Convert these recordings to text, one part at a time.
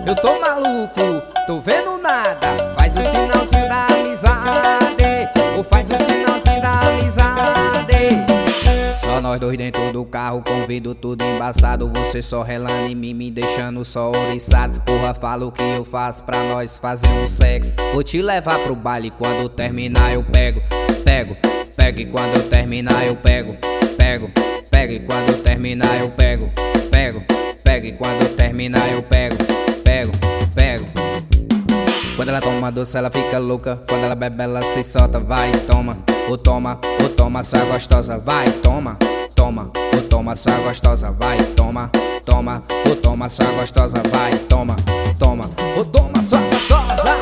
Eu tô maluco, tô vendo nada. Faz o sinalzinho da amizade, ou faz o sinalzinho da amizade. Só nós dois dentro do carro, com vidro tudo embaçado. Você só relando em mim, me deixando só ouriçado. Porra, fala o que eu faço pra nós fazer um sexo. Vou te levar pro baile, quando terminar eu pego. Pego, pego e quando eu terminar eu pego. Pego, pego e quando eu terminar eu pego. Pego, pego e quando eu terminar eu pego. Pego, pego. Quando ela toma doce ela fica louca. Quando ela bebe ela se solta. Vai, toma, ou toma sua gostosa. Vai, toma, toma, ou toma sua gostosa. Vai, toma, toma, ou toma sua gostosa. Vai, toma, toma, ou toma sua gostosa.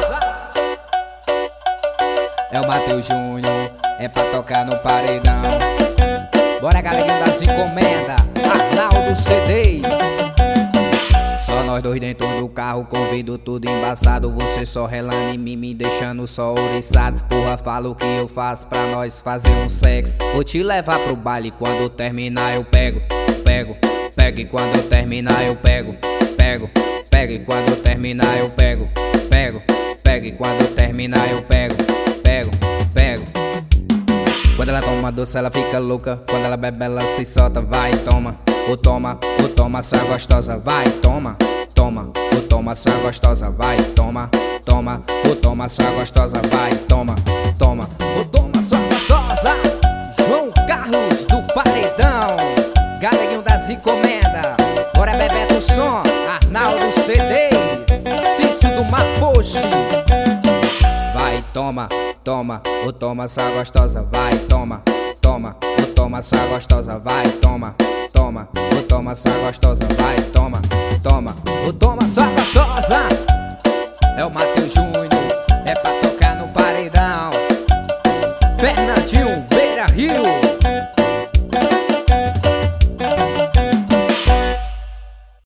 É o Matheus Júnior, é pra tocar no paredão. Bora galerinha das encomendas, Arnaldo CDs. Só nós dois dentro do carro, com vidro tudo embaçado. Você só relando em mim, me deixando só ouriçado. Porra, fala o que eu faço pra nós fazer um sexo. Vou te levar pro baile, quando terminar eu pego. Pego, pego e quando eu terminar eu pego. Pego, pego e quando eu terminar eu pego. Pego, pego e quando eu terminar eu pego. Pego, pego. Quando ela toma doce ela fica louca. Quando ela bebe ela se solta. Vai, toma, ou toma sua gostosa. Vai, toma, toma, ou toma sua gostosa. Vai, toma, toma, ou toma sua gostosa. Vai, toma, toma, ou toma sua gostosa. João Carlos do Paredão, galerinho das encomendas. Bora Bebeto Som, Arnaldo CDs, Cício do Mapoche. Vai, toma, toma, ou toma sua gostosa. Vai, toma, toma, ou toma sua gostosa. Vai, toma, toma, ou toma sua gostosa. Vai, toma.